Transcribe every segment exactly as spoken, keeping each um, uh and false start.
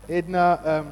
Edna um,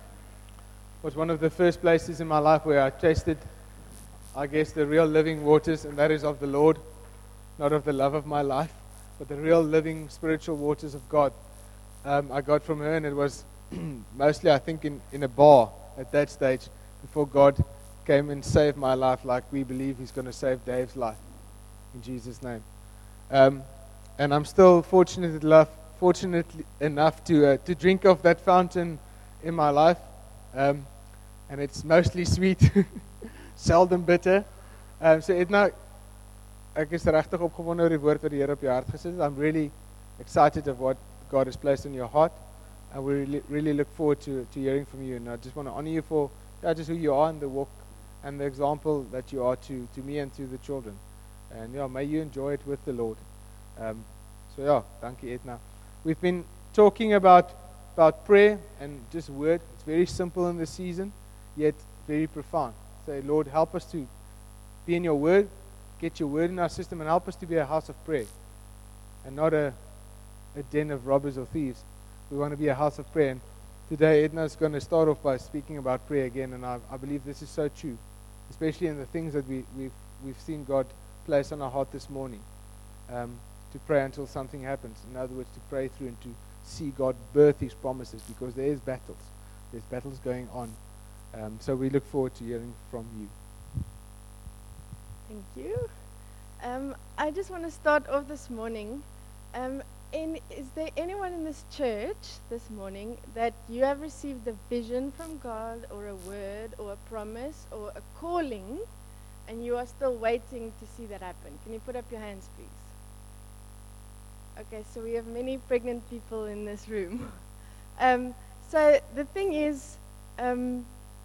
was one of the first places in my life where I tasted, I guess, the real living waters, and that is of the Lord, not of the love of my life, but the real living spiritual waters of God. Um, I got from her, and it was mostly, I think, in, in a bar at that stage, before God came and saved my life like we believe He's going to save Dave's life, in Jesus' name. Um, and I'm still fortunate enough, fortunate enough to uh, to drink of that fountain in my life, um, and it's mostly sweet, seldom bitter. Um, so Edna, ek is regtig opgewonde oor die woord wat die Here op jou hart gesit het. I'm really excited of what God has placed in your heart, and we really, really look forward to, to hearing from you. And I just want to honor you for yeah, just who you are and the walk and the example that you are to, to me and to the children. And yeah, may you enjoy it with the Lord. Um, so yeah, dankie Edna. We've been talking about about prayer and just word. It's very simple in this season, yet very profound. Say, Lord, help us to be in your word, get your word in our system, and help us to be a house of prayer and not a, a den of robbers or thieves. We want to be a house of prayer. And today, Edna is going to start off by speaking about prayer again, and I, I believe this is so true, especially in the things that we, we've, we've seen God place on our heart this morning, um, to pray until something happens. In other words, to pray through and to see God birth His promises, because there is battles. There's battles going on. Um, so we look forward to hearing from you. Thank you. Um, I just want to start off this morning. Um, in, is there anyone in this church this morning that you have received a vision from God, or a word, or a promise, or a calling, and you are still waiting to see that happen? Can you put up your hands, please? Okay, so we have many pregnant people in this room. um, so the thing is, um,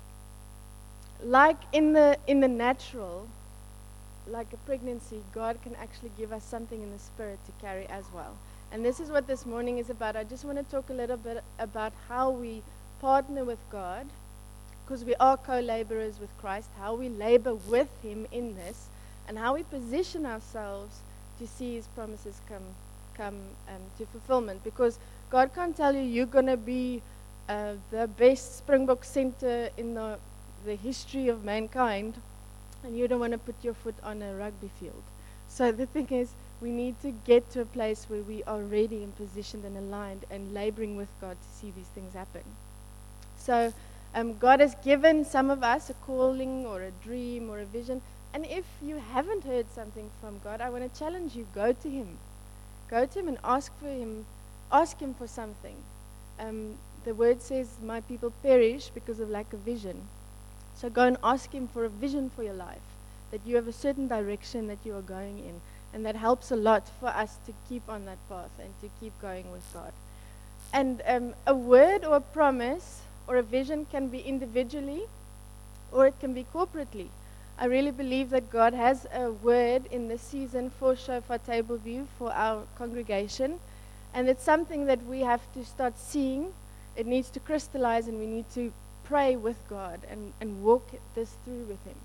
like in the in the natural, like a pregnancy, God can actually give us something in the spirit to carry as well. And this is what this morning is about. I just want to talk a little bit about how we partner with God, because we are co-laborers with Christ, how we labor with Him in this, and how we position ourselves to see His promises come come um, to fulfillment. Because God can't tell you you're going to be uh, the best Springbok center in the, the history of mankind, and you don't want to put your foot on a rugby field. So the thing is, we need to get to a place where we are ready and positioned and aligned and laboring with God to see these things happen. So um, God has given some of us a calling or a dream or a vision. And if you haven't heard something from God, I want to challenge you, go to Him. Go to Him and ask for Him, ask Him for something. Um, the word says, my people perish because of lack of vision. So go and ask Him for a vision for your life, that you have a certain direction that you are going in. And that helps a lot for us to keep on that path and to keep going with God. And um, a word or a promise or a vision can be individually, or it can be corporately. I really believe that God has a word in this season for Shofar Table View, for our congregation. And it's something that we have to start seeing. It needs to crystallize, and we need to pray with God and, and walk this through with Him.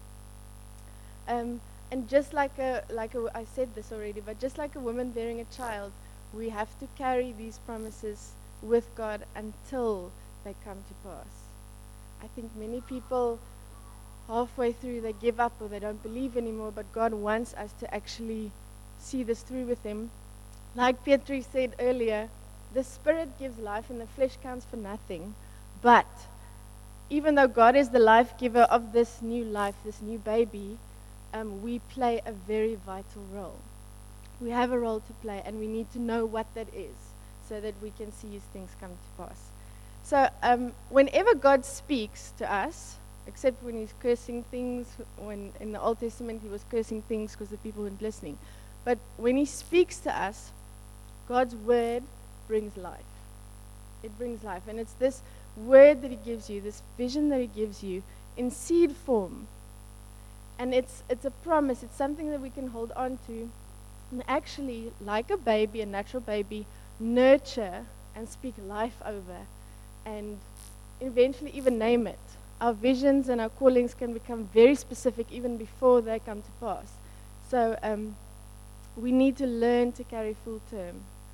Um, and just like a, like a, I said this already, but just like a woman bearing a child, we have to carry these promises with God until they come to pass. I think many people halfway through, they give up or they don't believe anymore, but God wants us to actually see this through with Him. Like Petri said earlier, the Spirit gives life and the flesh counts for nothing. But even though God is the life giver of this new life, this new baby, um, we play a very vital role. We have a role to play, and we need to know what that is so that we can see His things come to pass. So um, whenever God speaks to us, except when He's cursing things, when in the Old Testament He was cursing things because the people weren't listening. But when He speaks to us, God's word brings life. It brings life. And it's this word that He gives you, this vision that He gives you in seed form. And it's it's a promise. It's something that we can hold on to and actually, like a baby, a natural baby, nurture and speak life over and eventually even name it. Our visions and our callings can become very specific even before they come to pass. So um, we need to learn to carry full term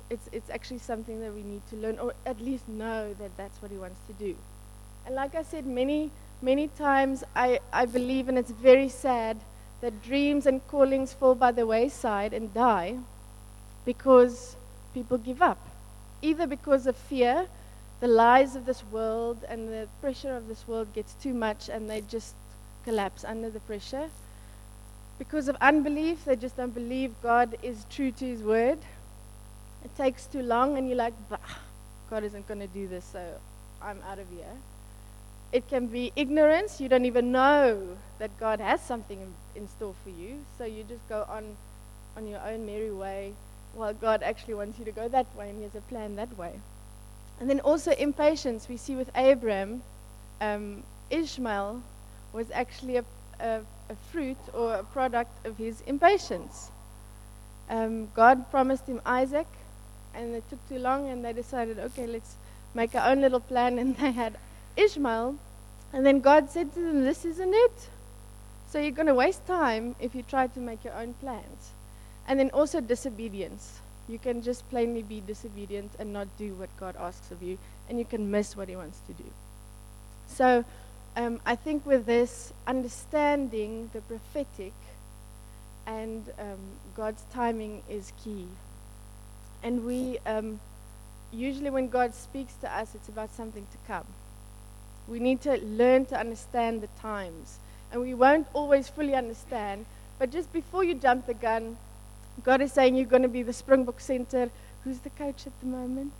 It's, it's actually something that we need to learn, or at least know that that's what he wants to do. And like I said, many, many times I, I believe, and it's very sad, that dreams and callings fall by the wayside and die because people give up. Either because of fear, the lies of this world and the pressure of this world gets too much and they just collapse under the pressure. Because of unbelief, they just don't believe God is true to his word. It takes too long and you're like, bah, God isn't going to do this, so I'm out of here. It can be ignorance. You don't even know that God has something in, in store for you, so you just go on on your own merry way while God actually wants you to go that way and he has a plan that way. And then also impatience. We see with Abraham, um, Ishmael was actually a, a, a fruit or a product of his impatience. Um, God promised him Isaac, and it took too long, and they decided, okay, let's make our own little plan, and they had Ishmael. And then God said to them, this isn't it. So you're going to waste time if you try to make your own plans. And then also disobedience. You can just plainly be disobedient and not do what God asks of you, and you can miss what he wants to do. So um, I think with this, understanding the prophetic and um, God's timing is key. And we, um, usually when God speaks to us, it's about something to come. We need to learn to understand the times. And we won't always fully understand, but just before you jump the gun, God is saying you're going to be the Springbok Center. Who's the coach at the moment?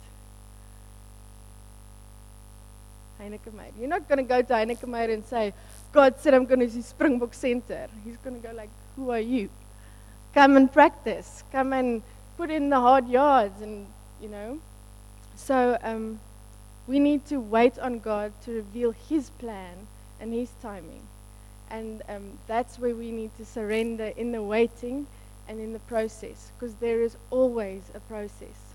Heineke Meyer. You're not going to go to Heineke Meyer and say, God said I'm going to see Springbok Center. He's going to go like, who are you? Come and practice. Come and put in the hard yards, and, you know. So um, we need to wait on God to reveal his plan and his timing. And um, that's where we need to surrender in the waiting and in the process, because there is always a process.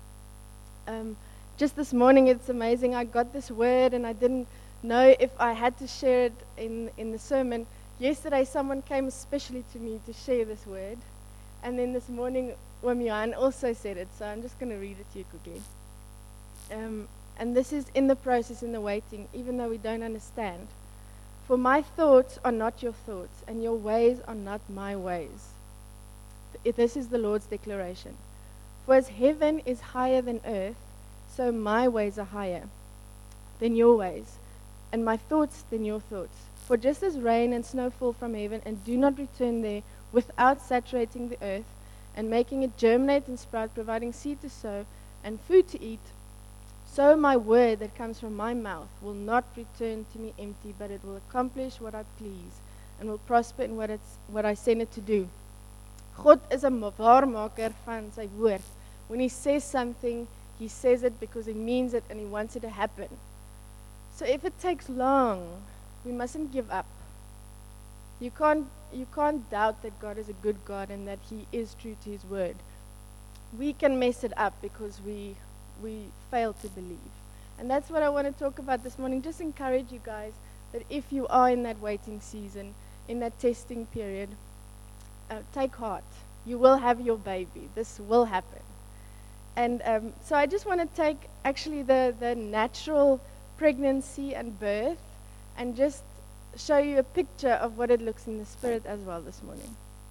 Um, just this morning, it's amazing. I got this word, and I didn't know if I had to share it in, in the sermon. Yesterday, someone came especially to me to share this word. And then this morning, Wamian also said it, so I'm just going to read it to you quickly. Um, and this is in the process, in the waiting, even though we don't understand. For my thoughts are not your thoughts, and your ways are not my ways. This is the Lord's declaration. For as heaven is higher than earth, so my ways are higher than your ways, and my thoughts than your thoughts. For just as rain and snow fall from heaven and do not return there without saturating the earth and making it germinate and sprout, providing seed to sow and food to eat, so my word that comes from my mouth will not return to me empty, but it will accomplish what I please and will prosper in what, it's, what I send it to do. God is 'n waarmaker van sy woord. When he says something, he says it because he means it and he wants it to happen. So if it takes long, we mustn't give up. You can't, you can't doubt that God is a good God and that he is true to his word. We can mess it up because we, we fail to believe. And that's what I want to talk about this morning. Just encourage you guys that if you are in that waiting season, in that testing period, Uh, take heart. You will have your baby. This will happen. And um, so I just want to take actually the, the natural pregnancy and birth and just show you a picture of what it looks in the spirit as well this morning.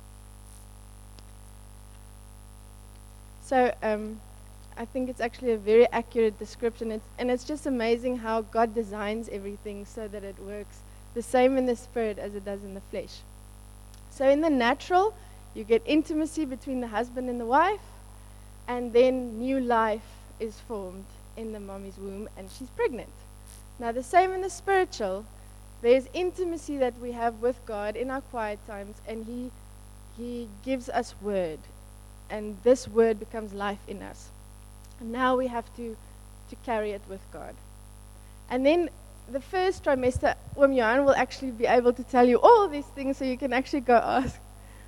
So um, I think it's actually a very accurate description. It's, and it's just amazing how God designs everything so that it works the same in the spirit as it does in the flesh. So in the natural, you get intimacy between the husband and the wife, and then new life is formed in the mommy's womb, and she's pregnant. Now the same in the spiritual. There's intimacy that we have with God in our quiet times, and He, He gives us word, and this word becomes life in us. And now we have to, to carry it with God. And then the first trimester, Oom Johan will actually be able to tell you all these things, so you can actually go ask.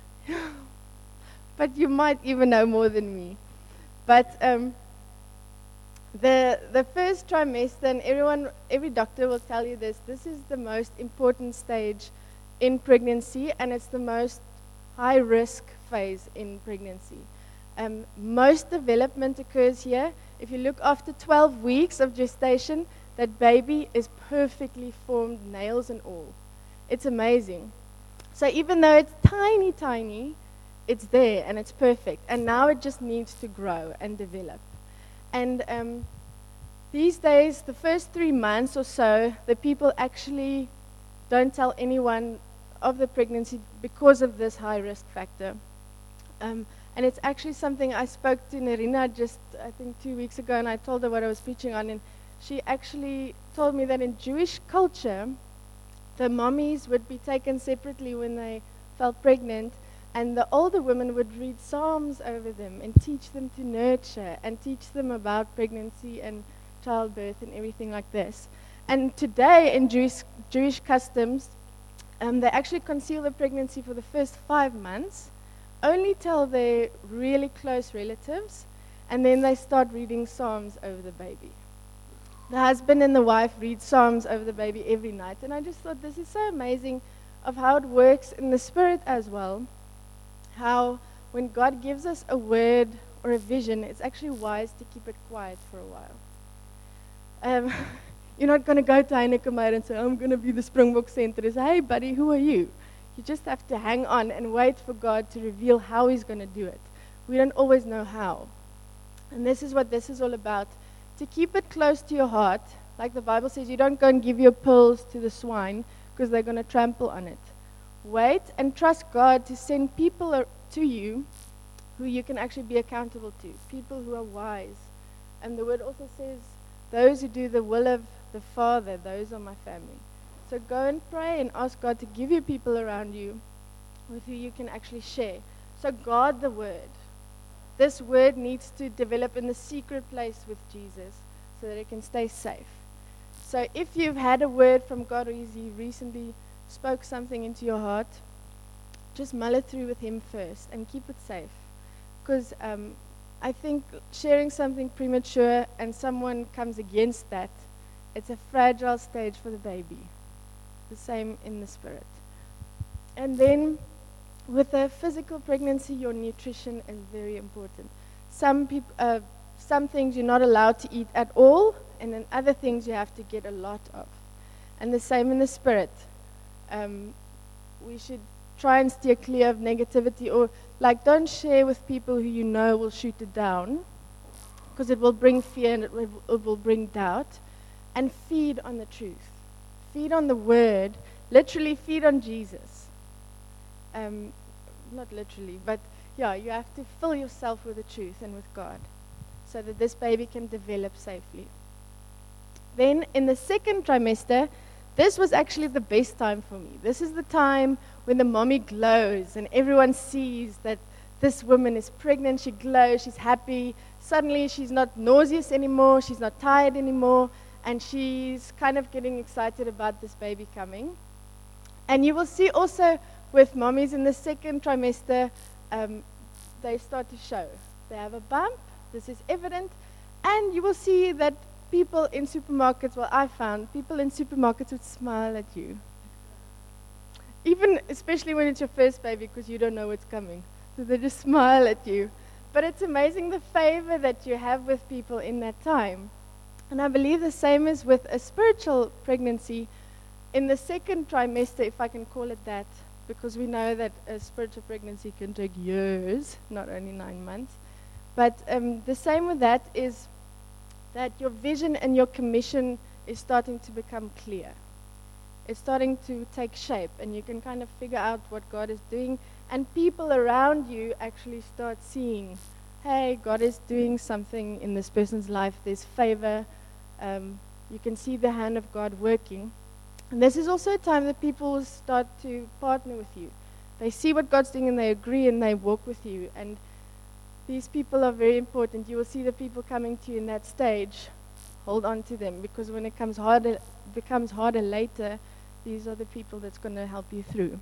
But you might even know more than me. But um, the the first trimester, and everyone, every doctor will tell you this. This is the most important stage in pregnancy, and it's the most high risk phase in pregnancy. Um, most development occurs here. If you look after twelve weeks of gestation, that baby is perfectly formed, nails and all. It's amazing. So even though it's tiny, tiny, it's there and it's perfect. And now it just needs to grow and develop. And um, these days, the first three months or so, the people actually don't tell anyone of the pregnancy because of this high risk factor. Um, and it's actually something I spoke to Nerina just, I think, two weeks ago, and I told her what I was preaching on. And she actually told me that in Jewish culture, the mommies would be taken separately when they felt pregnant, and the older women would read Psalms over them and teach them to nurture and teach them about pregnancy and childbirth and everything like this. And today in Jewish, Jewish customs, um, they actually conceal the pregnancy for the first five months, only tell their really close relatives, and then they start reading Psalms over the baby. The husband and the wife read Psalms over the baby every night, and I just thought this is so amazing of how it works in the spirit as well. How when God gives us a word or a vision, it's actually wise to keep it quiet for a while. Um, you're not going to go to Heineken Meyer and say, I'm going to be the Springbok Center. It's, hey, buddy, who are you? You just have to hang on and wait for God to reveal how He's going to do it. We don't always know how. And this is what this is all about. To keep it close to your heart, like the Bible says, you don't go and give your pearls to the swine because they're going to trample on it. Wait and trust God to send people to you who you can actually be accountable to, people who are wise. And the word also says, those who do the will of the Father, those are my family. So go and pray and ask God to give you people around you with who you can actually share. So guard the word. This word needs to develop in the secret place with Jesus so that it can stay safe. So if you've had a word from God or He recently spoke something into your heart, just mull it through with Him first and keep it safe. Because um, I think sharing something premature and someone comes against that, it's a fragile stage for the baby. The same in the spirit. And then with a physical pregnancy, your nutrition is very important. Some peop- uh, some things you're not allowed to eat at all, and then other things you have to get a lot of. And the same in the spirit. Um, we should try and steer clear of negativity, or like don't share with people who you know will shoot it down, because it will bring fear and it will, it will bring doubt. And feed on the truth. Feed on the word. Literally feed on Jesus. Um, not literally, but yeah, you have to fill yourself with the truth and with God so that this baby can develop safely. Then in the second trimester, this was actually the best time for me. This is the time when the mommy glows and everyone sees that this woman is pregnant, she glows, she's happy. Suddenly she's not nauseous anymore, she's not tired anymore, and she's kind of getting excited about this baby coming. And you will see also with mommies in the second trimester, um, they start to show. They have a bump, this is evident, and you will see that people in supermarkets, well, I found people in supermarkets would smile at you. Even, especially when it's your first baby, because you don't know what's coming. So they just smile at you. But it's amazing the favor that you have with people in that time. And I believe the same is with a spiritual pregnancy. In the second trimester, if I can call it that, because we know that a spiritual pregnancy can take years, not only nine months. But um, the same with that is that your vision and your commission is starting to become clear. It's starting to take shape, and you can kind of figure out what God is doing, and people around you actually start seeing, hey, God is doing something in this person's life. There's favor. Um, you can see the hand of God working. And this is also a time that people start to partner with you. They see what God's doing and they agree and they walk with you. And these people are very important. You will see the people coming to you in that stage. Hold on to them, because when it comes harder, becomes harder later, these are the people that's going to help you through.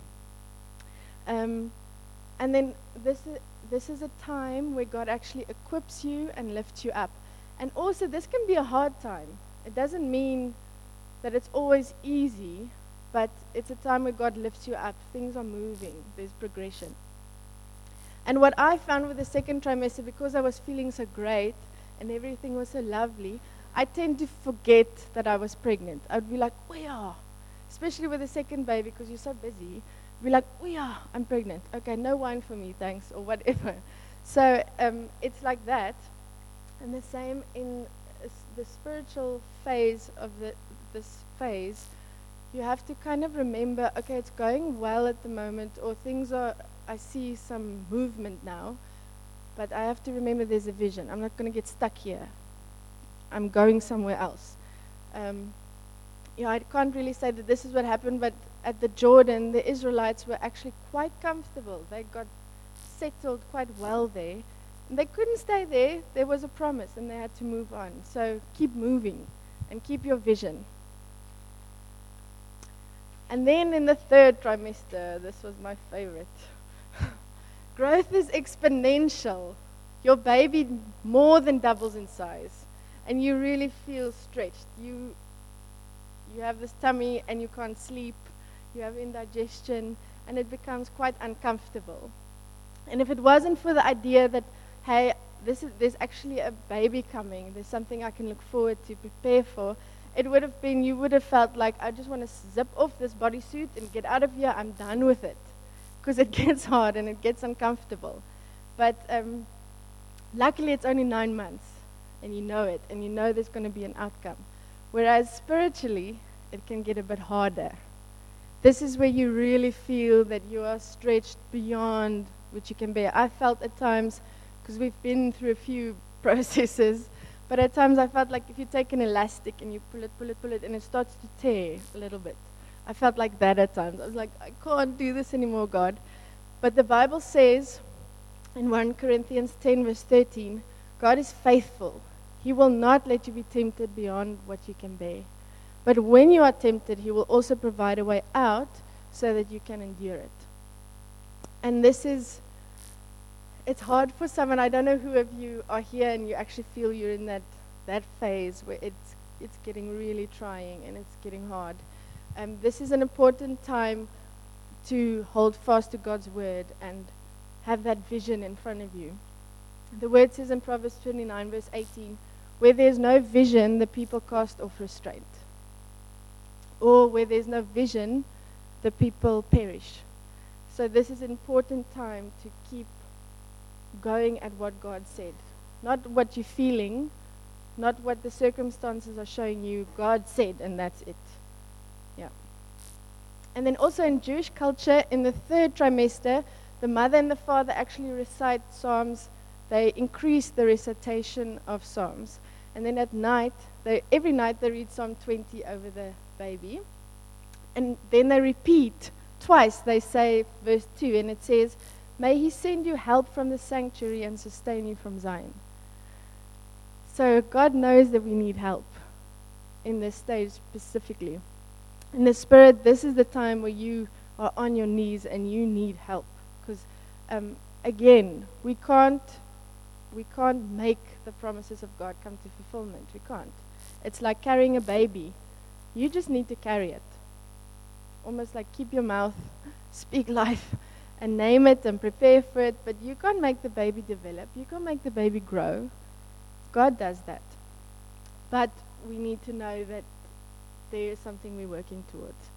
Um, and then this is, this is a time where God actually equips you and lifts you up. And also, this can be a hard time. It doesn't mean that it's always easy, but it's a time where God lifts you up. Things are moving. There's progression. And what I found with the second trimester, because I was feeling so great and everything was so lovely, I tend to forget that I was pregnant. I would be like, oh yeah, especially with the second baby, because you're so busy. Be like, oh yeah, I'm pregnant. Okay, no wine for me, thanks, or whatever. So um, it's like that. And the same in uh, the spiritual phase of the, this phase, you have to kind of remember, okay, it's going well at the moment, or things are, I see some movement now, but I have to remember there's a vision. I'm not going to get stuck here. I'm going somewhere else. Um, yeah, I can't really say that this is what happened, but at the Jordan, the Israelites were actually quite comfortable. They got settled quite well there. And they couldn't stay there. There was a promise, and they had to move on. So keep moving and keep your vision. And then in the third trimester, this was my favorite. Growth is exponential. Your baby more than doubles in size. And you really feel stretched. You, you have this tummy and you can't sleep. You have indigestion. And it becomes quite uncomfortable. And if it wasn't for the idea that, hey, this is, there's actually a baby coming, there's something I can look forward to, prepare for, it would have been, you would have felt like, I just want to zip off this bodysuit and get out of here, I'm done with it. Because it gets hard and it gets uncomfortable. But um, luckily it's only nine months, and you know it, and you know there's going to be an outcome. Whereas spiritually, it can get a bit harder. This is where you really feel that you are stretched beyond which you can bear. I felt at times, because we've been through a few processes, but at times I felt like if you take an elastic and you pull it, pull it, pull it, and it starts to tear a little bit. I felt like that at times. I was like, I can't do this anymore, God. But the Bible says in First Corinthians ten, verse thirteen, God is faithful. He will not let you be tempted beyond what you can bear. But when you are tempted, He will also provide a way out so that you can endure it. And this is, it's hard for someone, I don't know who of you are here and you actually feel you're in that, that phase where it's, it's getting really trying and it's getting hard. Um, this is an important time to hold fast to God's word and have that vision in front of you. The word says in Proverbs twenty-nine, verse eighteen, where there's no vision, the people cast off restraint. Or where there's no vision, the people perish. So this is an important time to keep going at what God said. Not what you're feeling, not what the circumstances are showing you. God said, and that's it. Yeah. And then also in Jewish culture, in the third trimester, the mother and the father actually recite Psalms. They increase the recitation of Psalms. And then at night, they, every night they read Psalm twenty over the baby. And then they repeat twice. They say verse two, and it says, may He send you help from the sanctuary and sustain you from Zion. So God knows that we need help in this stage specifically. In the Spirit, this is the time where you are on your knees and you need help. Because, um, again, we can't, we can't make the promises of God come to fulfillment. We can't. It's like carrying a baby. You just need to carry it. Almost like keep your mouth, speak life, and name it and prepare for it. But you can't make the baby develop. You can't make the baby grow. God does that. But we need to know that there is something we're working towards.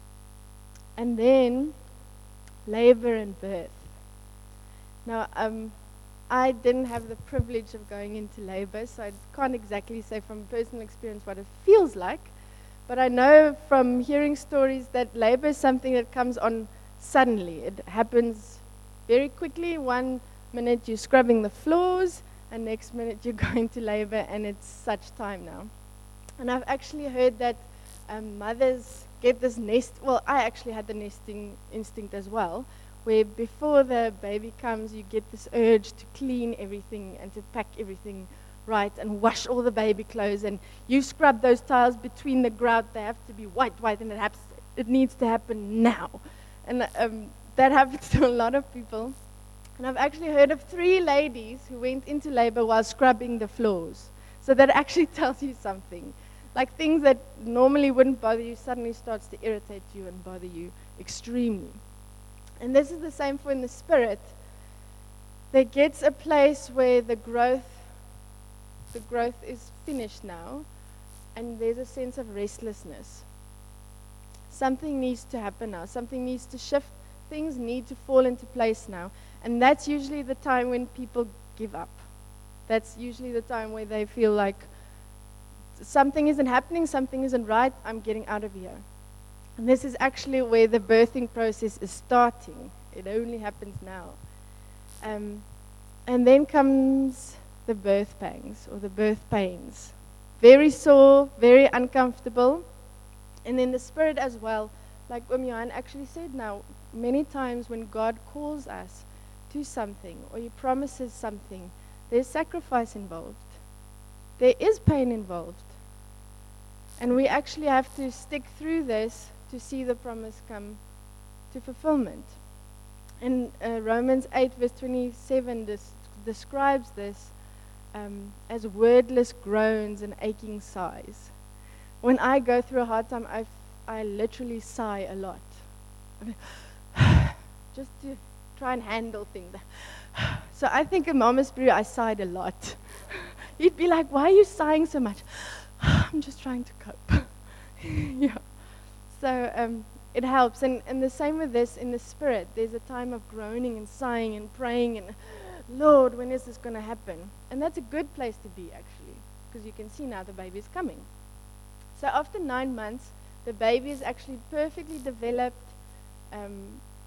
And then, labor and birth. Now, um, I didn't have the privilege of going into labor, so I can't exactly say from personal experience what it feels like. But I know from hearing stories that labor is something that comes on suddenly. It happens very quickly. One minute you're scrubbing the floors, and next minute you're going to labor, and it's such time now. And I've actually heard that um, mothers get this nest, well, I actually had the nesting instinct as well, where before the baby comes, you get this urge to clean everything and to pack everything right and wash all the baby clothes, and you scrub those tiles between the grout. They have to be white, white, and it, happens, it needs to happen now. And um, that happens to a lot of people. And I've actually heard of three ladies who went into labor while scrubbing the floors. So that actually tells you something. Like things that normally wouldn't bother you suddenly starts to irritate you and bother you extremely. And this is the same for in the Spirit. there gets a place where the growth, the growth is finished now, and there's a sense of restlessness. Something needs to happen now. Something needs to shift. Things need to fall into place now. And that's usually the time when people give up. That's usually the time where they feel like something isn't happening, something isn't right, I'm getting out of here. And this is actually where the birthing process is starting. It only happens now. Um, and then comes the birth pangs or the birth pains. Very sore, very uncomfortable. And then the spirit as well, like Om Johan actually said now, many times when God calls us to something or He promises something, there's sacrifice involved. There is pain involved. And we actually have to stick through this to see the promise come to fulfillment. And uh, Romans eight verse twenty-seven des- describes this um, as wordless groans and aching sighs. When I go through a hard time, I, f- I literally sigh a lot. I mean, just to try and handle things. So I think in Mama's Brew, I sighed a lot. You'd be like, why are you sighing so much? I'm just trying to cope. Yeah. So um, it helps. And, and the same with this in the spirit. There's a time of groaning and sighing and praying and, Lord, when is this going to happen? And that's a good place to be, actually, because you can see now the baby is coming. So after nine months, the baby is actually perfectly developed, um,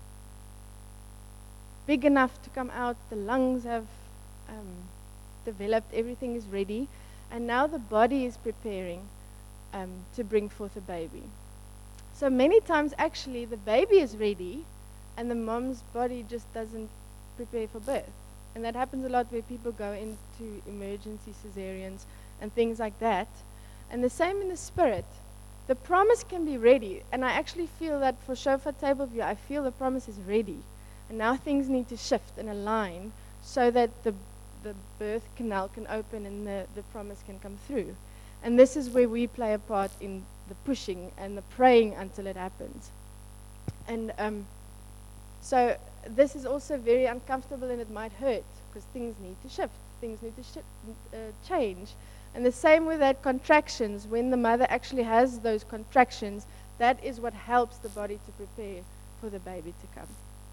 big enough to come out. The lungs have um, developed. Everything is ready. And now the body is preparing um, to bring forth a baby. So many times, actually, the baby is ready, and the mom's body just doesn't prepare for birth. And that happens a lot where people go into emergency cesareans and things like that. And the same in the spirit. The promise can be ready. And I actually feel that for Shofar Table View, I feel the promise is ready. And now things need to shift and align so that the the birth canal can open and the, the promise can come through. And this is where we play a part in the pushing and the praying until it happens. And um, so this is also very uncomfortable and it might hurt because things need to shift. Things need to shi- uh, change. And the same with that contractions. When the mother actually has those contractions, that is what helps the body to prepare for the baby to come.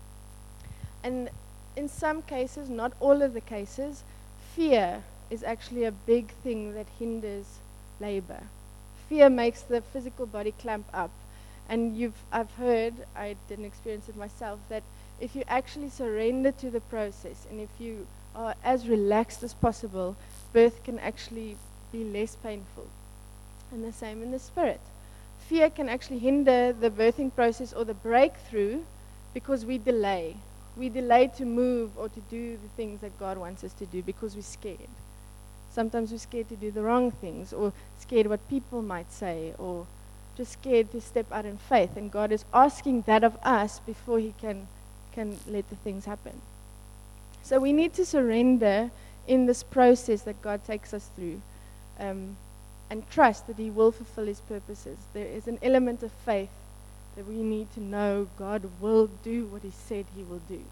And in some cases, not all of the cases, fear is actually a big thing that hinders labor. Fear makes the physical body clamp up. And you've, I've heard, I didn't experience it myself, that if you actually surrender to the process and if you are as relaxed as possible, birth can actually be less painful. And the same in the spirit. Fear can actually hinder the birthing process or the breakthrough because we delay. We delay to move or to do the things that God wants us to do because we're scared. Sometimes we're scared to do the wrong things or scared what people might say or just scared to step out in faith. And God is asking that of us before He can, can let the things happen. So we need to surrender in this process that God takes us through um, and trust that He will fulfill His purposes. There is an element of faith that we need to know God will do what He said He will do.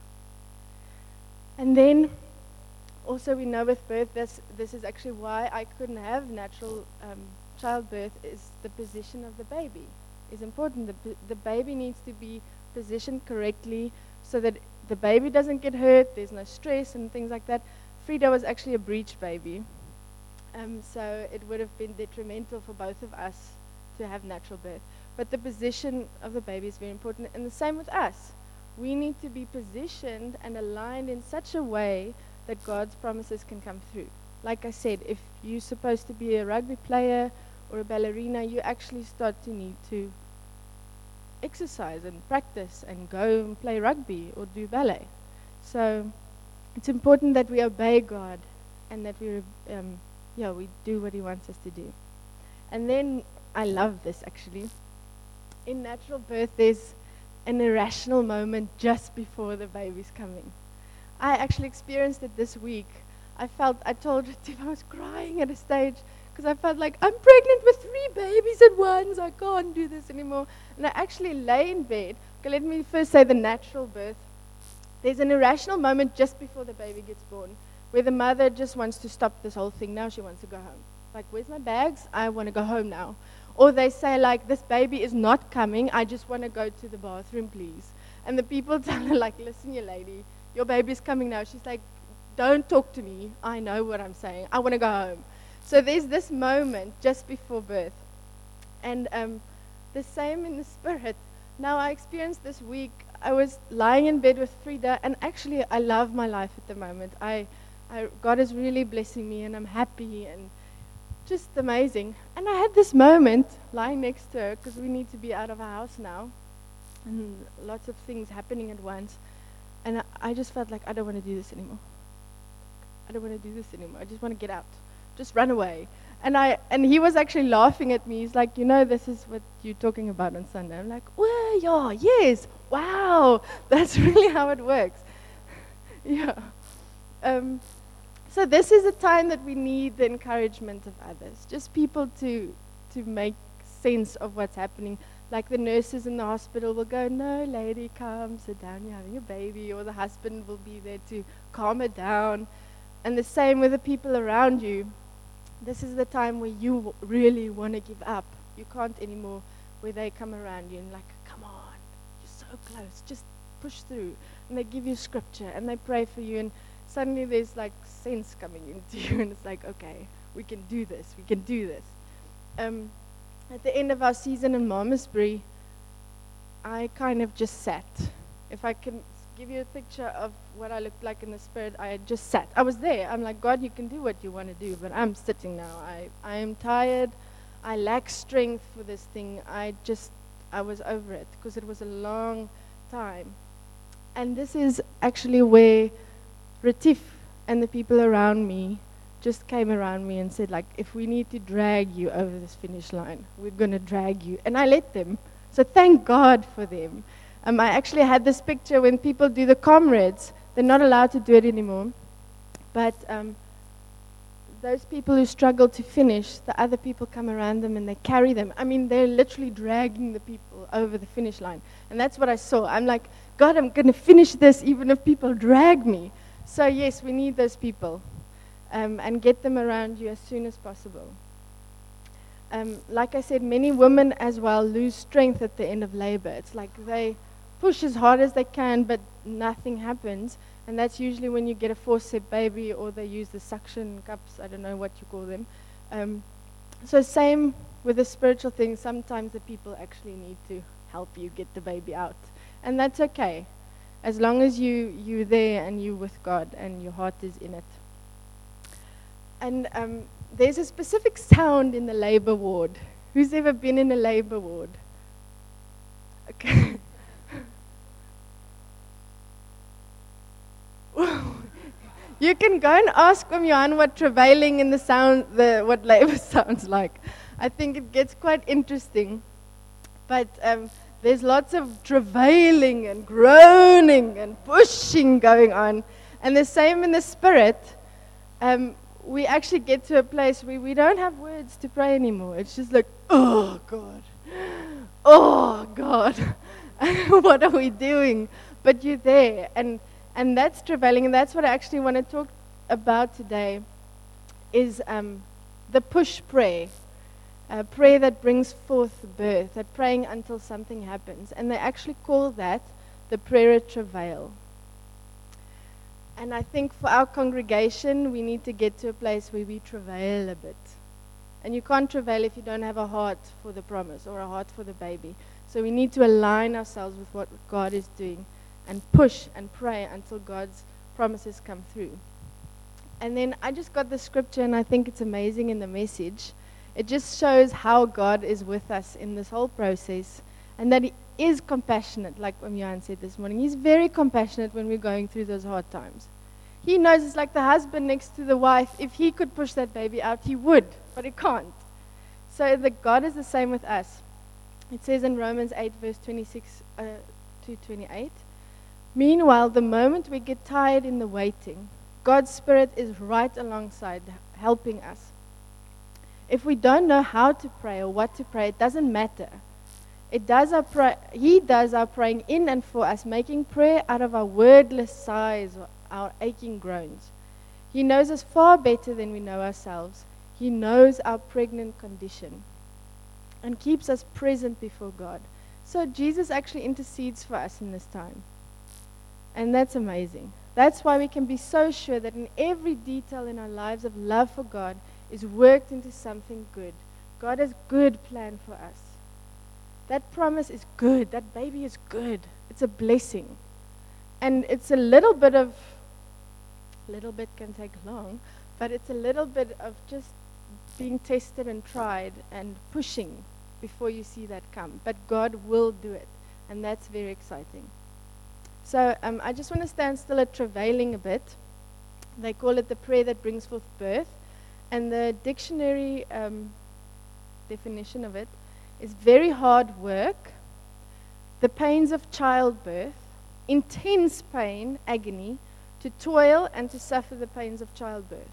And then also we know with birth, this, this is actually why I couldn't have natural um, childbirth, is the position of the baby is important. The, the baby needs to be positioned correctly so that the baby doesn't get hurt, there's no stress and things like that. Frida was actually a breech baby, um, so it would have been detrimental for both of us to have natural birth. But the position of the baby is very important. And the same with us. We need to be positioned and aligned in such a way that God's promises can come through. Like I said, if you're supposed to be a rugby player or a ballerina, you actually start to need to exercise and practice and go and play rugby or do ballet. So it's important that we obey God and that we, um, yeah, we do what He wants us to do. And then I love this actually. In natural birth, there's an irrational moment just before the baby's coming. I actually experienced it this week. I felt, I told Retief I was crying at a stage because I felt like I'm pregnant with three babies at once. I can't do this anymore. And I actually lay in bed. Okay, let me first say the natural birth. there's an irrational moment just before the baby gets born where the mother just wants to stop this whole thing. Now she wants to go home. Like, where's my bags? I want to go home now. Or they say, like, this baby is not coming. I just want to go to the bathroom, please. And the people tell her, like, listen, you lady, your baby's coming now. She's like, don't talk to me. I know what I'm saying. I want to go home. So there's this moment just before birth. And um, the same in the spirit. Now, I experienced this week, I was lying in bed with Frida, and actually, I love my life at the moment. I, I, God is really blessing me, and I'm happy, and just amazing. And I had this moment lying next to her, because we need to be out of our house now, and lots of things happening at once. And I, I just felt like, I don't want to do this anymore. I don't want to do this anymore. I just want to get out. Just run away. And I and he was actually laughing at me. He's like, you know, this is what you're talking about on Sunday. I'm like, well, yeah, yes, wow, that's really how it works. yeah. Um, so this is a time that we need the encouragement of others, just people to to make sense of what's happening. Like the nurses in the hospital will go, no, lady, come, sit down, you're having a baby. Or the husband will be there to calm her down. And the same with the people around you. This is the time where you w- really want to give up. You can't anymore, where they come around you and like, come on, you're so close, just push through. And they give you scripture and they pray for you, and suddenly there's like sense coming into you, and it's like, okay, we can do this, we can do this. Um, at the end of our season in Malmesbury, I kind of just sat. If I can give you a picture of what I looked like in the spirit, I just sat. I was there. I'm like, God, you can do what you want to do, but I'm sitting now. I, I am tired. I lack strength for this thing. I just, I was over it because it was a long time. And this is actually where Retief and the people around me just came around me and said, like, if we need to drag you over this finish line, we're going to drag you. And I let them. So thank God for them. Um, I actually had this picture when people do the comrades. They're not allowed to do it anymore. But um, those people who struggle to finish, the other people come around them and they carry them. I mean, they're literally dragging the people over the finish line. And that's what I saw. I'm like, God, I'm going to finish this even if people drag me. So yes, we need those people. Um, and get them around you as soon as possible. Um, like I said, many women as well lose strength at the end of labor. It's like they push as hard as they can, but nothing happens. And that's usually when you get a forceps baby, or they use the suction cups. I don't know what you call them. Um, so same with the spiritual thing. Sometimes the people actually need to help you get the baby out. And that's okay, as long as you, you're there and you're with God and your heart is in it. And um, there's a specific sound in the labor ward. Who's ever been in a labor ward? Okay. You can go and ask Om Johan what travailing in the sound, the what labor sounds like. I think it gets quite interesting. But um, there's lots of travailing and groaning and pushing going on. And the same in the spirit. Um, we actually get to a place where we don't have words to pray anymore. It's just like, oh, God. Oh, God. What are we doing? But you're there. And and that's travailing. And that's what I actually want to talk about today is um, the push prayer. A prayer that brings forth birth, that praying until something happens. And they actually call that the prayer of travail. And I think for our congregation, we need to get to a place where we travail a bit. And you can't travail if you don't have a heart for the promise or a heart for the baby. So we need to align ourselves with what God is doing and push and pray until God's promises come through. And then I just got the scripture, and I think it's amazing in the message. It just shows how God is with us in this whole process, and that He is compassionate, like Om Johan said this morning. He's very compassionate when we're going through those hard times. He knows it's like the husband next to the wife. If he could push that baby out, he would, but he can't. So the God is the same with us. It says in Romans eight, verse twenty-six uh, to twenty-eight, meanwhile, the moment we get tired in the waiting, God's Spirit is right alongside, helping us. If we don't know how to pray or what to pray, it doesn't matter. It does our pra- he does our praying in and for us, making prayer out of our wordless sighs or our aching groans. He knows us far better than we know ourselves. He knows our pregnant condition and keeps us present before God. So Jesus actually intercedes for us in this time. And that's amazing. That's why we can be so sure that in every detail in our lives of love for God is worked into something good. God has good plan for us. That promise is good. That baby is good. It's a blessing. And it's a little bit of, little bit can take long, but it's a little bit of just being tested and tried and pushing before you see that come. But God will do it. And that's very exciting. So um, I just want to stand still at travailing a bit. They call it the prayer that brings forth birth. And the dictionary um, definition of it is very hard work, the pains of childbirth, intense pain, agony, to toil and to suffer the pains of childbirth.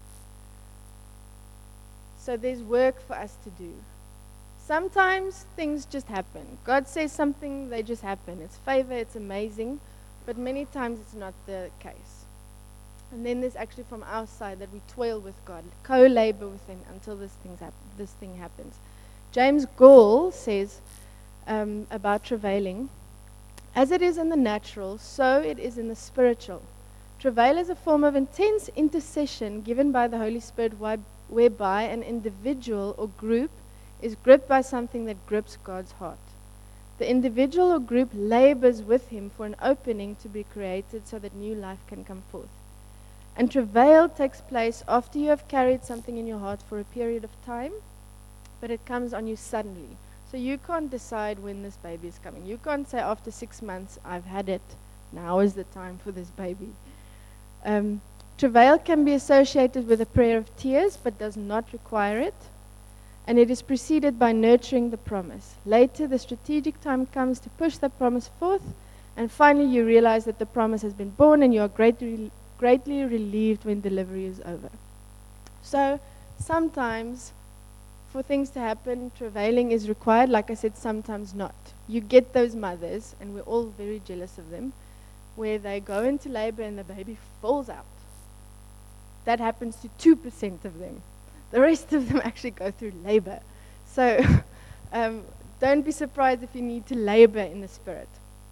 So there's work for us to do. Sometimes things just happen. God says something, they just happen. It's favor, it's amazing, but many times it's not the case. And then there's actually from our side that we toil with God, co-labor with Him until this, things hap- this thing happens. James Gall says um, about travailing, as it is in the natural, so it is in the spiritual. Travail is a form of intense intercession given by the Holy Spirit why, whereby an individual or group is gripped by something that grips God's heart. The individual or group labors with Him for an opening to be created so that new life can come forth. And travail takes place after you have carried something in your heart for a period of time, but it comes on you suddenly. So you can't decide when this baby is coming. You can't say after six months, I've had it, now is the time for this baby. Um, travail can be associated with a prayer of tears, but does not require it. And it is preceded by nurturing the promise. Later, the strategic time comes to push the promise forth, and finally you realize that the promise has been born, and you are greatly, greatly relieved when delivery is over. So sometimes for things to happen, travailing is required. Like I said, sometimes not. You get those mothers, and we're all very jealous of them, where they go into labor and the baby falls out. That happens to two percent of them. The rest of them actually go through labor. So um, don't be surprised if you need to labor in the Spirit.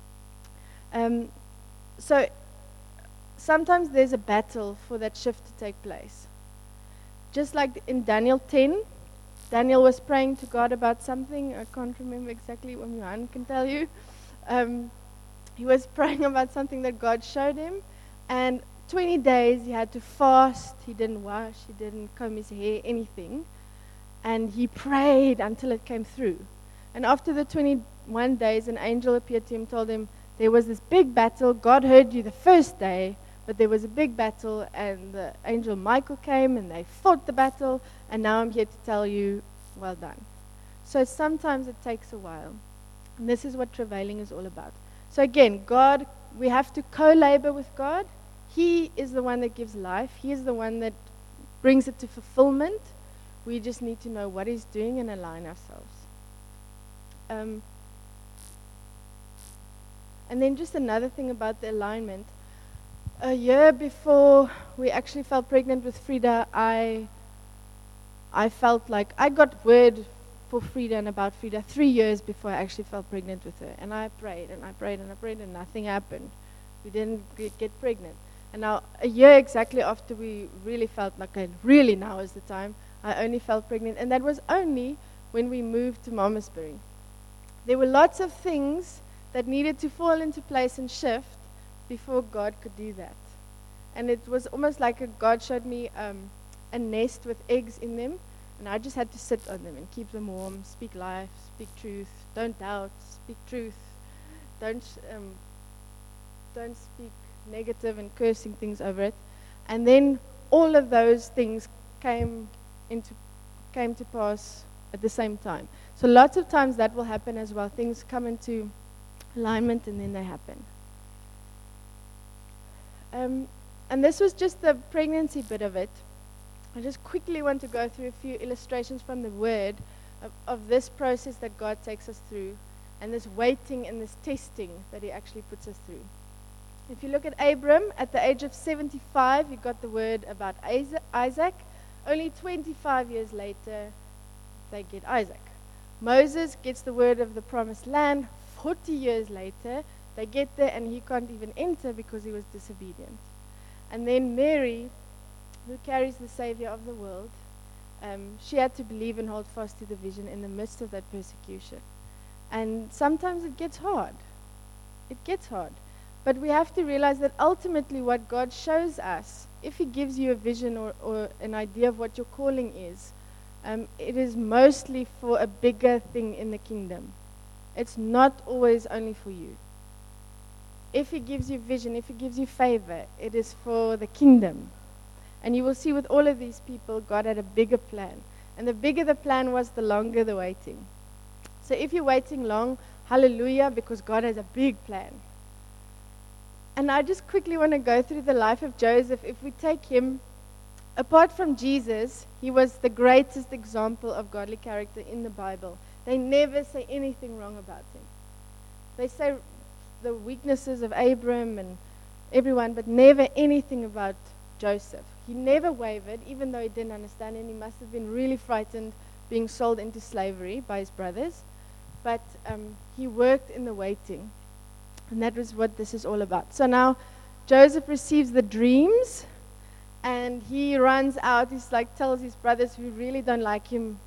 Um, so sometimes there's a battle for that shift to take place. Just like in Daniel ten, Daniel was praying to God about something. I can't remember exactly what Johan can tell you. Um, he was praying about something that God showed him. And twenty days he had to fast. He didn't wash. He didn't comb his hair, anything. And he prayed until it came through. And after the twenty-one days, an angel appeared to him, told him, there was this big battle. God heard you the first day, but there was a big battle, and the angel Michael came, and they fought the battle, and now I'm here to tell you, well done. So sometimes it takes a while. And this is what travailing is all about. So again, God, we have to co-labor with God. He is the one that gives life. He is the one that brings it to fulfillment. We just need to know what He's doing and align ourselves. Um, and then just another thing about the alignment. A year before we actually fell pregnant with Frida, I I felt like I got word for Frida and about Frida three years before I actually fell pregnant with her. And I prayed and I prayed and I prayed and nothing happened. We didn't get, get pregnant. And now a year exactly after we really felt like, okay, really now is the time, I only fell pregnant. And that was only when we moved to Malmesbury. There were lots of things that needed to fall into place and shift before God could do that. And it was almost like a, God showed me um, a nest with eggs in them, and I just had to sit on them and keep them warm, speak life, speak truth, don't doubt, speak truth, don't um, don't speak negative and cursing things over it. And then all of those things came into came to pass at the same time. So lots of times that will happen as well. Things come into alignment and then they happen. Um, and this was just the pregnancy bit of it. I just quickly want to go through a few illustrations from the Word of, of this process that God takes us through, and this waiting and this testing that he actually puts us through. If you look at Abram, at the age of seventy-five, he got the word about Isaac. Only twenty-five years later, they get Isaac. Moses gets the word of the promised land. forty years later, they get there and he can't even enter because he was disobedient. And then Mary, who carries the Savior of the world, um, she had to believe and hold fast to the vision in the midst of that persecution. And sometimes it gets hard. It gets hard. But we have to realize that ultimately what God shows us, if he gives you a vision or, or an idea of what your calling is, um, it is mostly for a bigger thing in the kingdom. It's not always only for you. If he gives you vision, if he gives you favor, it is for the kingdom. And you will see with all of these people, God had a bigger plan. And the bigger the plan was, the longer the waiting. So if you're waiting long, hallelujah, because God has a big plan. And I just quickly want to go through the life of Joseph. If we take him, apart from Jesus, he was the greatest example of godly character in the Bible. They never say anything wrong about him. They say the weaknesses of Abram and everyone, but never anything about Joseph. He never wavered, even though he didn't understand, and he must have been really frightened being sold into slavery by his brothers. But um, he worked in the waiting. And that was what this is all about. So now Joseph receives the dreams, and he runs out. He's like tells his brothers who really don't like him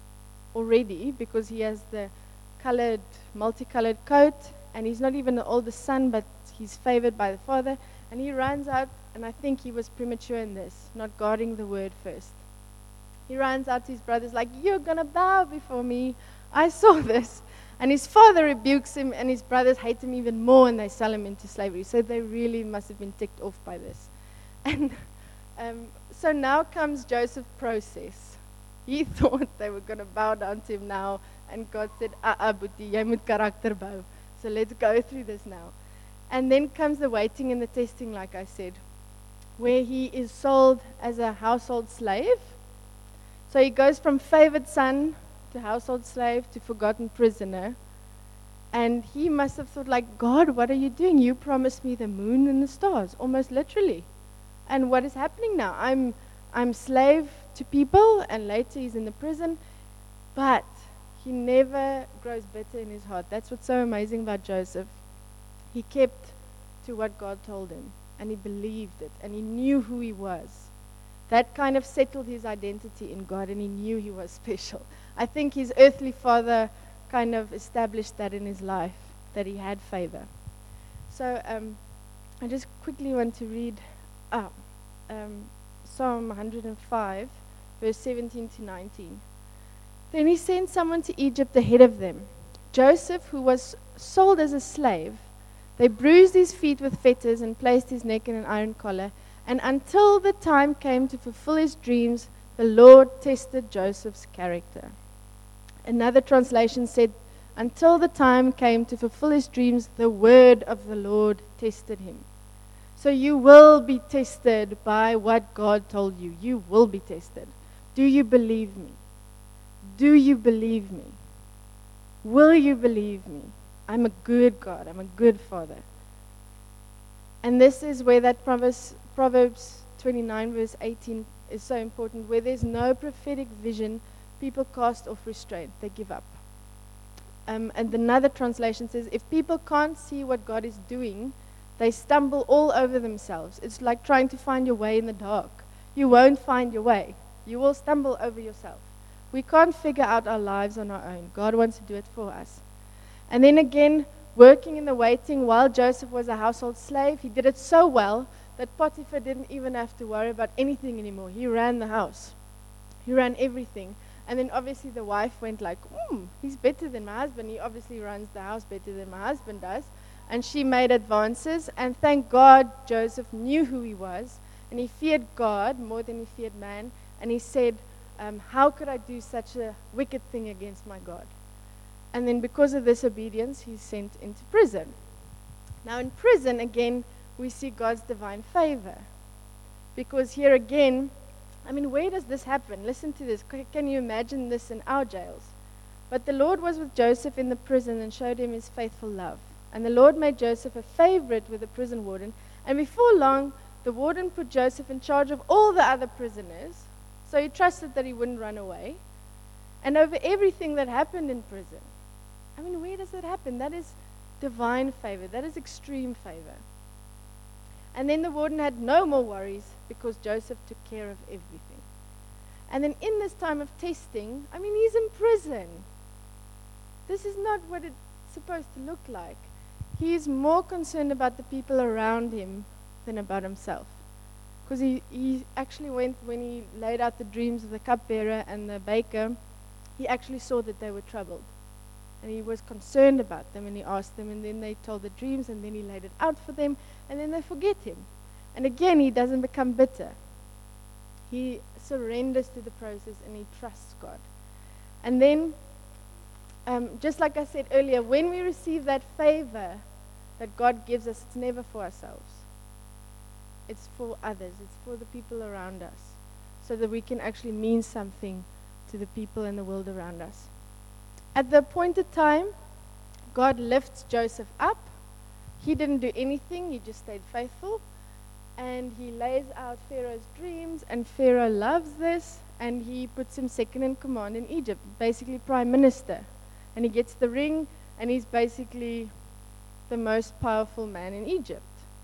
already because he has the colored, multicolored coat, and he's not even the oldest son, but he's favored by the father. And he runs out, and I think he was premature in this, not guarding the word first. He runs out to his brothers like, "You're going to bow before me. I saw this." And his father rebukes him, and his brothers hate him even more, and they sell him into slavery. So they really must have been ticked off by this. And um, so now comes Joseph's process. He thought they were going to bow down to him now, and God said, "Ah, Boetie, jy moet karakter bou. So let's go through this now." And then comes the waiting and the testing, like I said, where he is sold as a household slave. So he goes from favored son to household slave to forgotten prisoner. And he must have thought like, "God, what are you doing? You promised me the moon and the stars," almost literally. And what is happening now? I'm I'm slave to people, and later he's in the prison. But he never grows bitter in his heart. That's what's so amazing about Joseph. He kept to what God told him, and he believed it, and he knew who he was. That kind of settled his identity in God, and he knew he was special. I think his earthly father kind of established that in his life, that he had favor. So um, I just quickly want to read ah, um, Psalm one hundred five, verse seventeen to nineteen. Then he sent someone to Egypt ahead of them, Joseph, who was sold as a slave. They bruised his feet with fetters and placed his neck in an iron collar. And until the time came to fulfill his dreams, the Lord tested Joseph's character. Another translation said, until the time came to fulfill his dreams, the word of the Lord tested him. So you will be tested by what God told you. You will be tested. Do you believe me? Do you believe me? Will you believe me? I'm a good God. I'm a good Father. And this is where that Proverbs, Proverbs twenty-nine, verse eighteen is so important. Where there's no prophetic vision, people cast off restraint. They give up. Um, and another translation says, if people can't see what God is doing, they stumble all over themselves. It's like trying to find your way in the dark. You won't find your way. You will stumble over yourself. We can't figure out our lives on our own. God wants to do it for us. And then again, working in the waiting while Joseph was a household slave, he did it so well that Potiphar didn't even have to worry about anything anymore. He ran the house. He ran everything. And then obviously the wife went like, hmm, he's better than my husband. He obviously runs the house better than my husband does. And she made advances. And thank God Joseph knew who he was. And he feared God more than he feared man. And he said, um, how could I do such a wicked thing against my God? And then because of this obedience, he's sent into prison. Now in prison, again, we see God's divine favor. Because here again, I mean, where does this happen? Listen to this. C- can you imagine this in our jails? But the Lord was with Joseph in the prison and showed him his faithful love. And the Lord made Joseph a favorite with the prison warden. And before long, the warden put Joseph in charge of all the other prisoners. So he trusted that he wouldn't run away. And over everything that happened in prison. I mean, where does that happen? That is divine favor. That is extreme favor. And then the warden had no more worries because Joseph took care of everything. And then in this time of testing, I mean, he's in prison. This is not what it's supposed to look like. He is more concerned about the people around him than about himself. Because he, he actually went, when he laid out the dreams of the cupbearer and the baker, he actually saw that they were troubled. And he was concerned about them, and he asked them, and then they told the dreams, and then he laid it out for them, and then they forget him. And again, he doesn't become bitter. He surrenders to the process, and he trusts God. And then, um, just like I said earlier, when we receive that favor that God gives us, it's never for ourselves. It's for others. It's for the people around us, so that we can actually mean something to the people in the world around us. At the appointed time, God lifts Joseph up. He didn't do anything. He just stayed faithful. And he lays out Pharaoh's dreams, and Pharaoh loves this, and he puts him second in command in Egypt, basically prime minister. And he gets the ring, and he's basically the most powerful man in Egypt.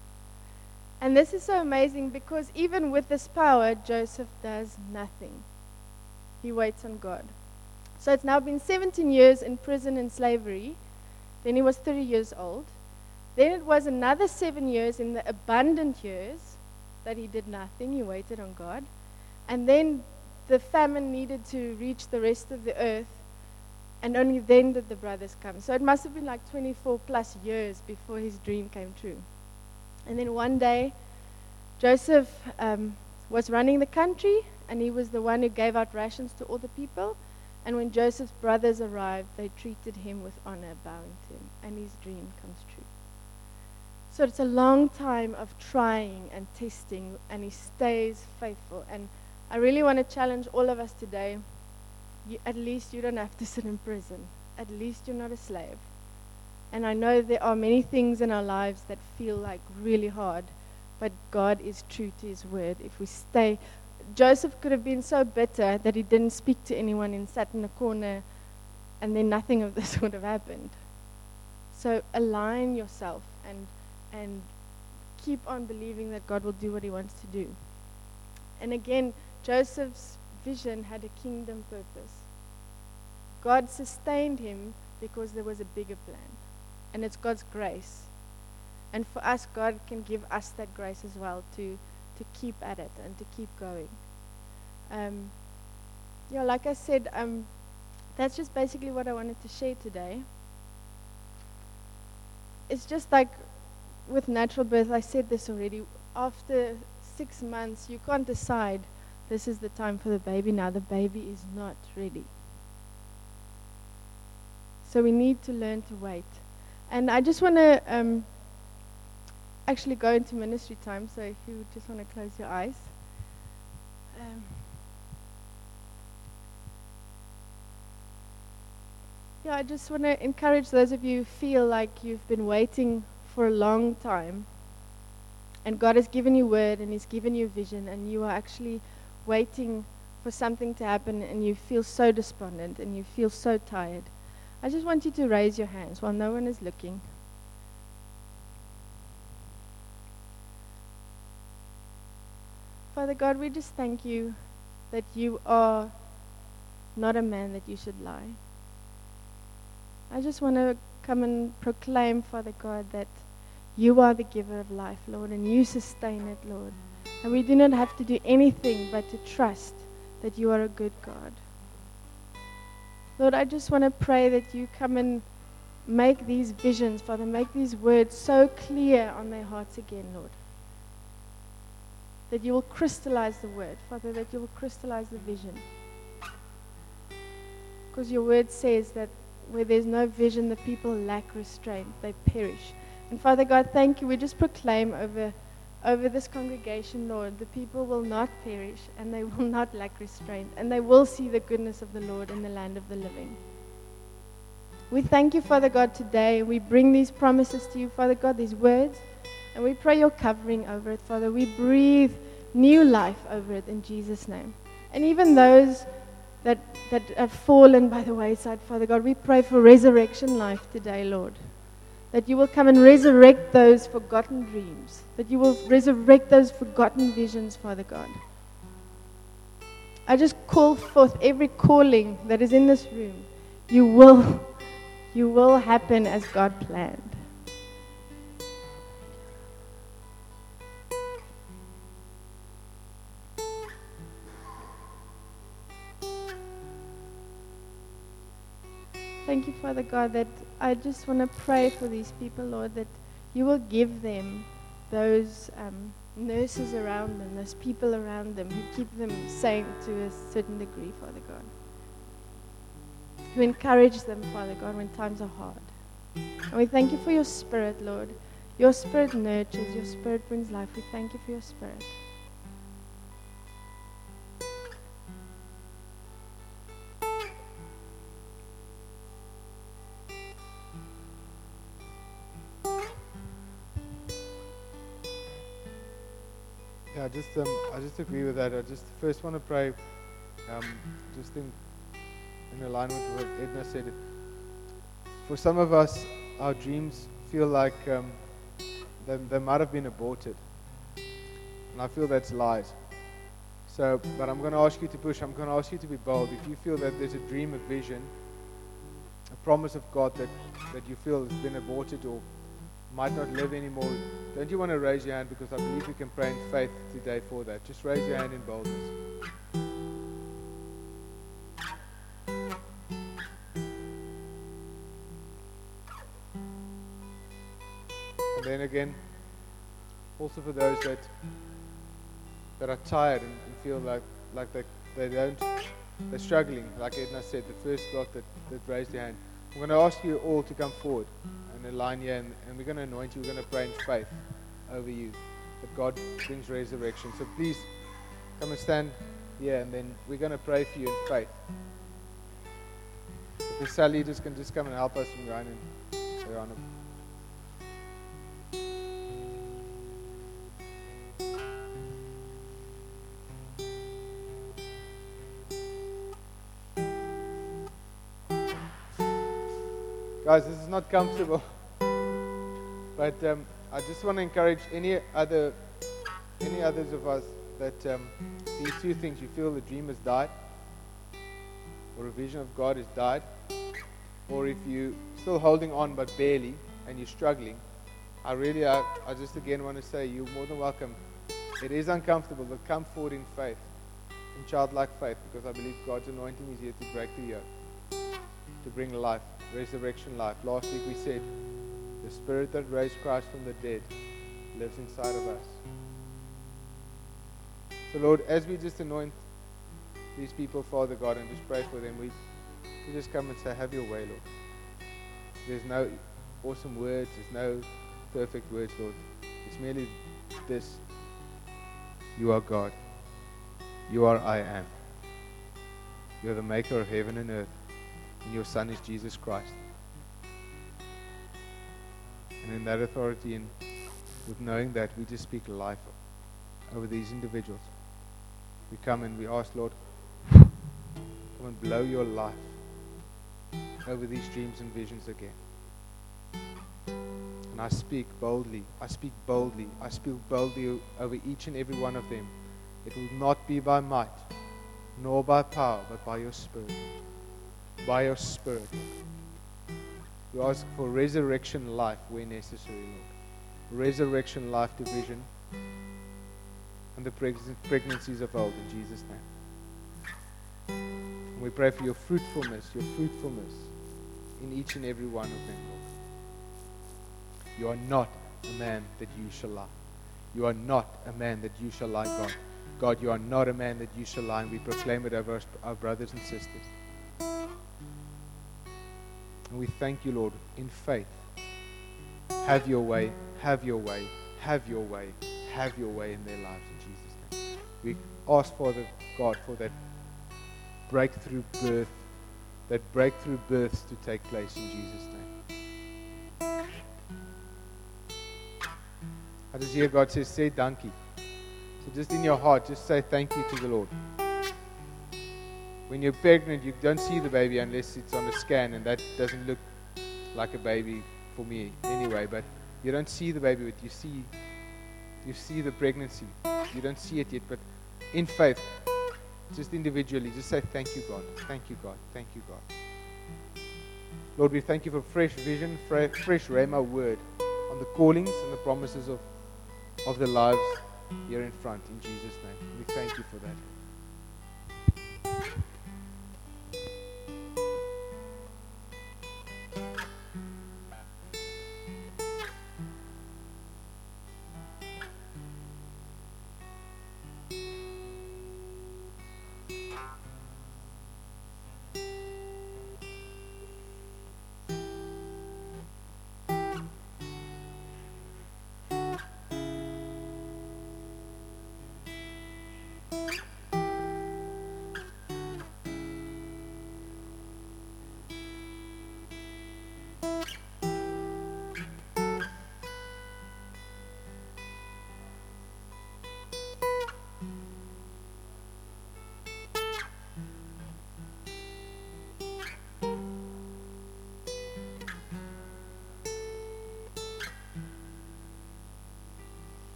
And this is so amazing because even with this power, Joseph does nothing. He waits on God. So it's now been seventeen years in prison and slavery. Then he was thirty years old. Then it was another seven years in the abundant years that he did nothing. He waited on God. And then the famine needed to reach the rest of the earth. And only then did the brothers come. So it must have been like twenty-four plus years before his dream came true. And then one day, Joseph um, was running the country, and he was the one who gave out rations to all the people. And when Joseph's brothers arrived, they treated him with honor, bowing to him, and his dream comes true. So it's a long time of trying and testing, and he stays faithful. And I really want to challenge all of us today. You, at least you don't have to sit in prison. At least you're not a slave. And I know there are many things in our lives that feel like really hard, but God is true to his word. If we stay, Joseph could have been so bitter that he didn't speak to anyone and sat in a corner, and then nothing of this would have happened. So align yourself and and keep on believing that God will do what he wants to do. And again, Joseph's vision had a kingdom purpose. God sustained him because there was a bigger plan. And it's God's grace. And for us, God can give us that grace as well to, to keep at it and to keep going. Um, yeah, like I said, um, that's just basically what I wanted to share today. It's just like with natural birth, I said this already, after six months, you can't decide this is the time for the baby now. The baby is not ready. So we need to learn to wait. And I just want to um, actually go into ministry time, so if you just want to close your eyes. Um, yeah, I just want to encourage those of you who feel like you've been waiting for a long time, and God has given you word and he's given you vision, and you are actually waiting for something to happen, and you feel so despondent and you feel so tired. I just want you to raise your hands while no one is looking. Father God, we just thank you that you are not a man that you should lie. I just want to come and proclaim, Father God, that you are the giver of life, Lord, and you sustain it, Lord. And we do not have to do anything but to trust that you are a good God. Lord, I just want to pray that you come and make these visions, Father, make these words so clear on their hearts again, Lord. That you will crystallize the word, Father, that you will crystallize the vision. Because your word says that where there's no vision, the people lack restraint, they perish. And Father God, thank you. We just proclaim over, over this congregation, Lord, the people will not perish and they will not lack restraint, and they will see the goodness of the Lord in the land of the living. We thank you, Father God, today. We bring these promises to you, Father God, these words, and we pray your covering over it, Father. We breathe new life over it in Jesus' name. And even those that, that have fallen by the wayside, Father God, we pray for resurrection life today, Lord. That you will come and resurrect those forgotten dreams. That you will resurrect those forgotten visions, Father God. I just call forth every calling that is in this room. You will, you will happen as God planned. Thank you, Father God, that I just want to pray for these people, Lord, that you will give them those um, nurses around them, those people around them who keep them sane to a certain degree, Father God. Who encourage them, Father God, when times are hard. And we thank you for your Spirit, Lord. Your Spirit nurtures, your Spirit brings life. We thank you for your Spirit. Yeah, I just um, I just agree with that. I just first want to pray, um, just in in alignment with what Edna said. For some of us, our dreams feel like um, they, they might have been aborted, and I feel that's lies. So, but I'm going to ask you to push. I'm going to ask you to be bold. If you feel that there's a dream, a vision, a promise of God that that you feel has been aborted or might not live anymore, don't you want to raise your hand, because I believe we can pray in faith today for that. Just raise your hand in boldness. And then again, also for those that that are tired and, and feel like like they they don't they're struggling, like Edna said, the first lot that, that raised their hand. I'm going to ask you all to come forward and align here, and, and we're going to anoint you. We're going to pray in faith over you that God brings resurrection. So please come and stand here, and then we're going to pray for you in faith. If the cell leaders can just come and help us from Ryan and Ryan. Guys, this is not comfortable, but um, I just want to encourage any other, any others of us that um, these two things, you feel the dream has died, or a vision of God has died, or if you're still holding on but barely and you're struggling, I really, I, I just again want to say you're more than welcome. It is uncomfortable, but come forward in faith, in childlike faith, because I believe God's anointing is here to break the yoke, to bring life. Resurrection life. Last week we said the Spirit that raised Christ from the dead lives inside of us. So Lord, as we just anoint these people, Father God, and just pray for them, we, we just come and say, have your way, Lord. There's no awesome words, there's no perfect words, Lord. It's merely this: you are God. You are I am. You are the maker of heaven and earth. And your Son is Jesus Christ. And in that authority and with knowing that, we just speak life over these individuals. We come and we ask, Lord, come and blow your life over these dreams and visions again. And I speak boldly, I speak boldly, I speak boldly over each and every one of them. It will not be by might, nor by power, but by your Spirit. By your Spirit. We ask for resurrection life where necessary, Lord. Resurrection life division and the preg- pregnancies of old, in Jesus' name. And we pray for your fruitfulness, your fruitfulness in each and every one of them, Lord. You are not a man that you shall lie. You are not a man that you shall lie, God. God, you are not a man that you shall lie, and we proclaim it over our, our brothers and sisters. And we thank you, Lord, in faith. Have your way, have your way, have your way, have your way in their lives in Jesus' name. We ask, Father God, for that breakthrough birth that breakthrough births to take place in Jesus' name. I just hear God says, say donkey. So just in your heart, just say thank you to the Lord. When you're pregnant, you don't see the baby unless it's on a scan, and that doesn't look like a baby for me anyway, but you don't see the baby, but you see you see the pregnancy. You don't see it yet, but in faith, just individually, just say thank you, God. Thank you, God. Thank you, God. Lord, we thank you for fresh vision, fresh, fresh Rhema word on the callings and the promises of, of the lives here in front, in Jesus' name. We thank you for that.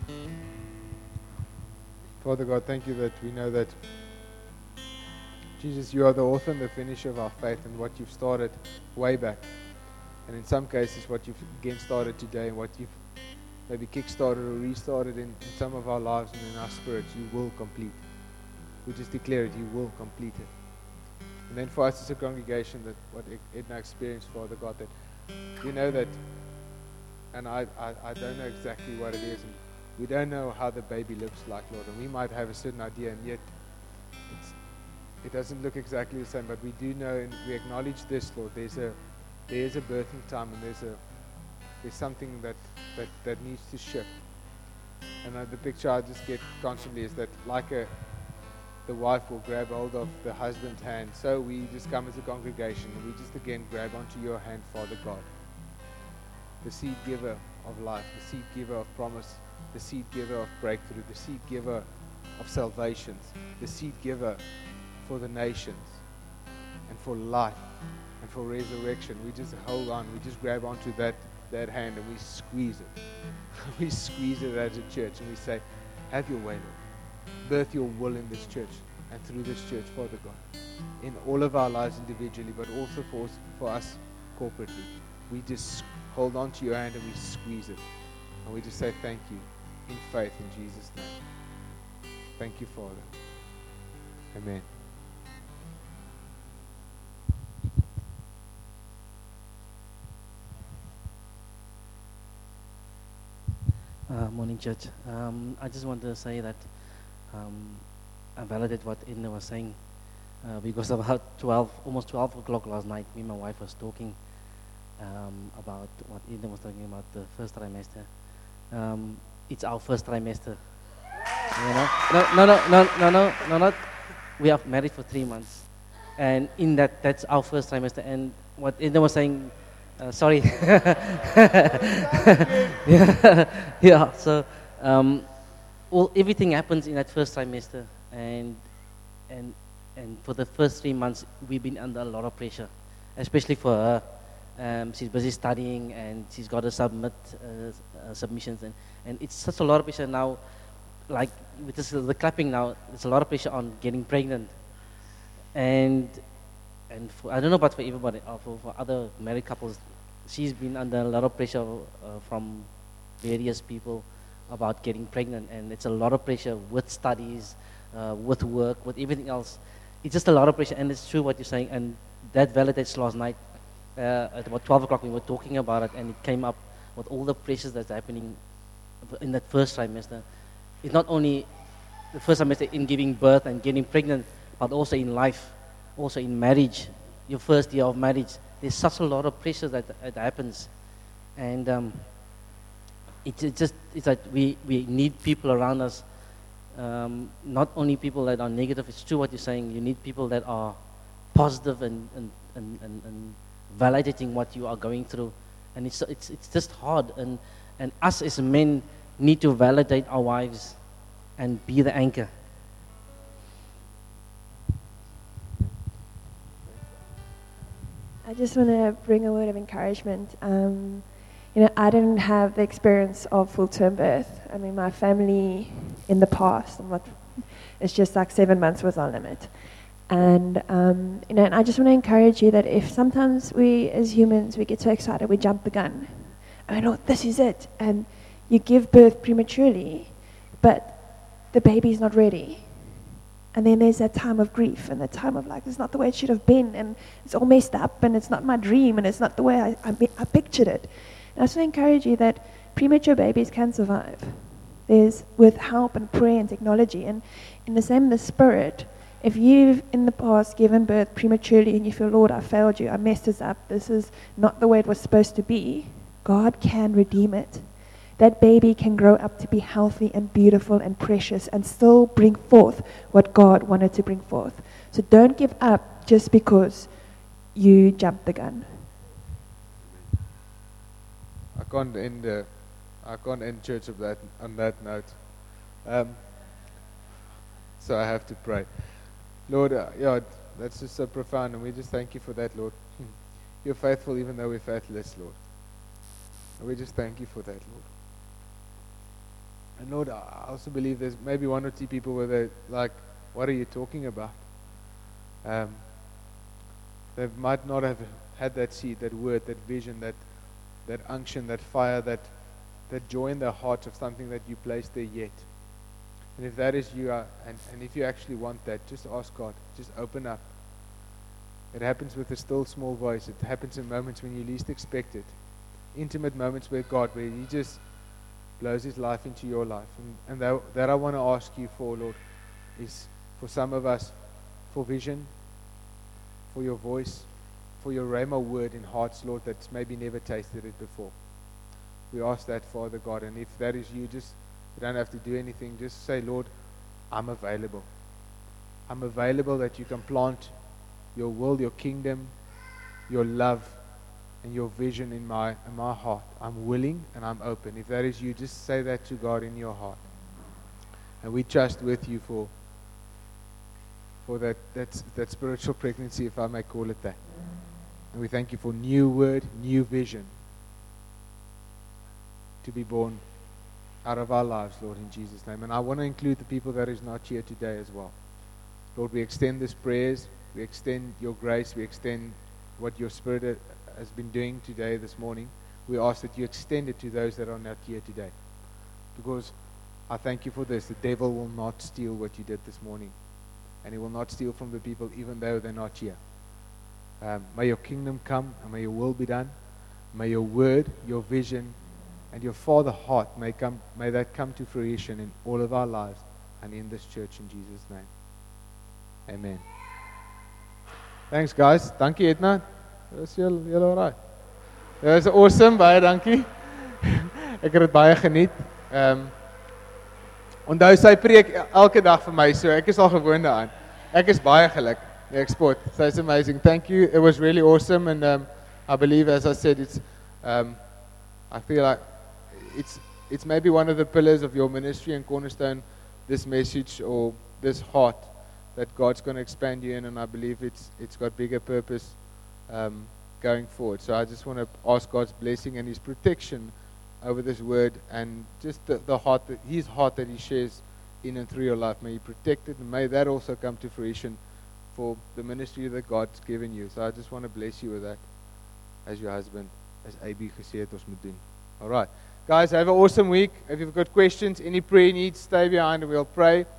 Father God, thank you that we know that, Jesus, you are the author and the finisher of our faith, and what you've started way back. And in some cases, what you've again started today, and what you've maybe kick-started or restarted in, in some of our lives and in our spirits, you will complete. We just declare it, you will complete it. And then for us as a congregation, that what Edna experienced, Father God, that you know that, and I, I, I don't know exactly what it is, and we don't know how the baby looks like, Lord, and we might have a certain idea, and yet it's, it doesn't look exactly the same, but we do know, and we acknowledge this, Lord, there's a, there is a birthing time, and there's a there's something that, that, that needs to shift. And uh, the picture I just get constantly is that like a the wife will grab hold of the husband's hand, so we just come as a congregation and we just again grab onto your hand, Father God, the seed giver of life, the seed giver of promise, the seed giver of breakthrough, the seed giver of salvations, the seed giver for the nations and for life and for resurrection. We just hold on, we just grab onto that that hand and we squeeze it. We squeeze it as a church and we say, have your way, Lord. Birth your will in this church and through this church, Father God, in all of our lives individually, but also for us, for us corporately. We just hold on to your hand and we squeeze it. And we just say thank you in faith in Jesus' name. Thank you, Father. Amen. Uh, morning, church. Um, I just want to say that um, I validate what Edna was saying uh, because about twelve, almost twelve o'clock last night, me and my wife was talking um, about what Edna was talking about, the first trimester. Um, it's our first trimester. You know? No, no, no, no, no, no, no, not. We are married for three months, and in that, that's our first trimester. And what Edna was saying. Uh, sorry. yeah, yeah. So, um, all everything happens in that first trimester, and and and for the first three months, we've been under a lot of pressure, especially for her. Um, she's busy studying, and she's got to submit uh, uh, submissions, and and it's such a lot of pressure now. Like with this, the clapping now, there's a lot of pressure on getting pregnant, and. And for, I don't know about for everybody, uh, for, for other married couples, she's been under a lot of pressure uh, from various people about getting pregnant, and it's a lot of pressure with studies, uh, with work, with everything else. It's just a lot of pressure, and it's true what you're saying, and that validates last night. Uh, at about twelve o'clock we were talking about it, and it came up with all the pressures that's happening in that first trimester. It's not only the first trimester in giving birth and getting pregnant, but also in life. Also in marriage, your first year of marriage, there's such a lot of pressure that, that happens, and um, it, it just it's like we, we need people around us, um, not only people that are negative. It's true what you're saying. You need people that are positive and and, and, and, and validating what you are going through, and it's it's it's just hard. And and us as men need to validate our wives, and be the anchor. I just want to bring a word of encouragement. Um, you know, I didn't have the experience of full-term birth. I mean, my family in the past, I'm not, it's just like seven months was our limit. And, um, you know, and I just want to encourage you that if sometimes we, as humans, we get so excited, we jump the gun. I mean, oh, this is it. And you give birth prematurely, but the baby's not ready. And then there's that time of grief and that time of like, it's not the way it should have been, and it's all messed up, and it's not my dream, and it's not the way I, I, I pictured it. And I just want to encourage you that premature babies can survive. There's with help and prayer and technology. And in the same, the spirit, if you've in the past given birth prematurely and you feel, Lord, I failed you, I messed this up, this is not the way it was supposed to be, God can redeem it. That baby can grow up to be healthy and beautiful and precious and still bring forth what God wanted to bring forth. So don't give up just because you jumped the gun. I can't end uh, I can't end church of that on that note. Um, so I have to pray. Lord, uh, yeah, that's just so profound, and we just thank you for that, Lord. You're faithful even though we're faithless, Lord. And we just thank you for that, Lord. You're faithful even though we're faithless, Lord. And we just thank you for that, Lord. You're faithful even though we're faithless, Lord. And we just thank you for that, Lord. You're faithful even though we're faithless, Lord. And we just thank you for that, Lord. And Lord, I also believe there's maybe one or two people where they're like, what are you talking about? Um, they might not have had that seed, that word, that vision, that that unction, that fire, that that joy in their heart of something that you placed there yet. And if that is you, uh, and, and if you actually want that, just ask God. Just open up. It happens with a still small voice. It happens in moments when you least expect it. Intimate moments with God where He just blows His life into your life. And, and that, that I want to ask you for, Lord, is for some of us, for vision, for your voice, for your rhema word in hearts, Lord, that's maybe never tasted it before. We ask that, Father God. And if that is you, just you don't have to do anything. Just say, Lord, I'm available. I'm available that you can plant your will, your kingdom, your love, and your vision in my in my heart. I'm willing and I'm open. If that is you, just say that to God in your heart. And we trust with you for for that that, that spiritual pregnancy, if I may call it that. And we thank you for new word, new vision to be born out of our lives, Lord, in Jesus' name. And I want to include the people that is not here today as well. Lord, we extend these prayers, we extend your grace, we extend what your Spirit has been doing today, this morning. We ask that you extend it to those that are not here today. Because I thank you for this. The devil will not steal what you did this morning. And he will not steal from the people even though they're not here. Um, may your kingdom come and may your will be done. May your word, your vision, and your Father heart may come. May that come to fruition in all of our lives and in this church in Jesus' name. Amen. Thanks, guys. Dankie, Edna. Is julle julle alright? Dit was awesome, baie dankie. Ek het dit baie geniet. Ehm um, Onthou sy preek elke dag vir my, so ek is al gewoond daaraan. Ek is baie geluk. Ek spot. So it's amazing. Thank you. It was really awesome, and um, I believe, as I said, it's. Um, I feel like it's it's maybe one of the pillars of your ministry and Cornerstone. This message or this heart that God's going to expand you in, and I believe it's it's got bigger purpose um, going forward. So I just want to ask God's blessing and His protection over this word, and just the, the heart that His heart that He shares in and through your life. May He protect it, and may that also come to fruition for the ministry that God's given you. So I just want to bless you with that as your husband, as A B gesê het ons moet doen. All right. Guys, have an awesome week. If you've got questions, any prayer needs, stay behind and we'll pray.